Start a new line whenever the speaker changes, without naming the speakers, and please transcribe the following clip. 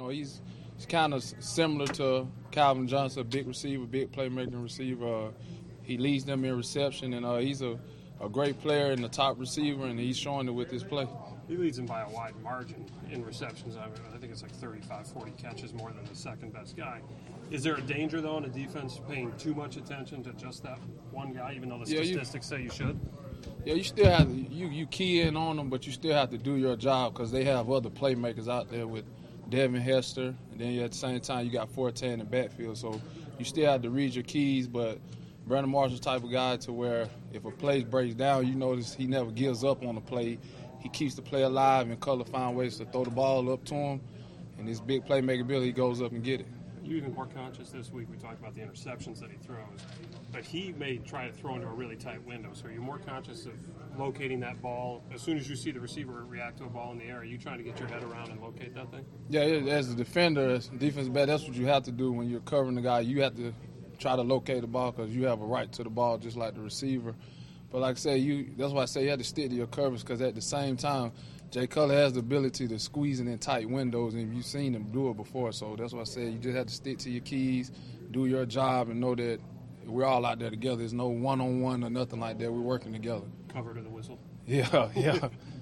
he's kind of similar to Calvin Johnson, a big receiver, big playmaking receiver. He leads them in reception, and he's a great player and the top receiver, and he's showing it with his play.
He leads them by a wide margin in receptions. I think it's like 35, 40 catches more than the second best guy. Is there a danger, though, in a defense paying too much attention to just that one guy, even though the statistics say you should?
Yeah, you still have to, you key in on them, but you still have to do your job because they have other playmakers out there with Devin Hester, and then at the same time you got Forte in the backfield. So you still have to read your keys, but Brandon Marshall's the type of guy to where if a play breaks down, you notice he never gives up on the play. He keeps the play alive, and Cutler finds ways to throw the ball up to him. And his big playmaker ability, he goes up and get it.
You even more conscious this week. We talked about the interceptions that he throws, but he may try to throw into a really tight window. So are you more conscious of locating that ball as soon as you see the receiver react to a ball in the air? Are you trying to get your head around and locate that thing?
Yeah, as a defender, as a defensive back, that's what you have to do when you're covering the guy. You have to try to locate the ball because you have a right to the ball just like the receiver. But like I said, that's why I say you have to stick to your coverage because at the same time, Jay Cutler has the ability to squeeze it in tight windows, and you've seen him do it before. So that's why I say you just have to stick to your keys, do your job, and know that we're all out there together. There's no one-on-one or nothing like that. We're working together.
Cover to the whistle.
Yeah.